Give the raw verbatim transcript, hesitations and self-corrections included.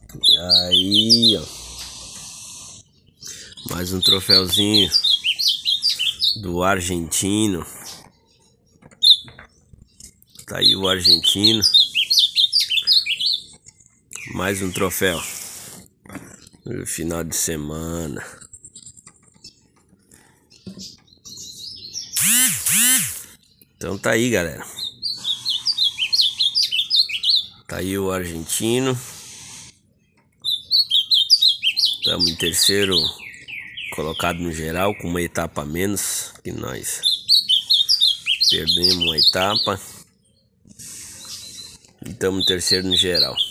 E aí, ó. Mais um troféuzinho do argentino. Tá aí o argentino. Mais um troféu no final de semana. Então tá aí, galera. Tá aí o argentino. Estamos em terceiro colocado no geral, com uma etapa a menos que nós. Perdemos uma etapa. E estamos em terceiro no geral.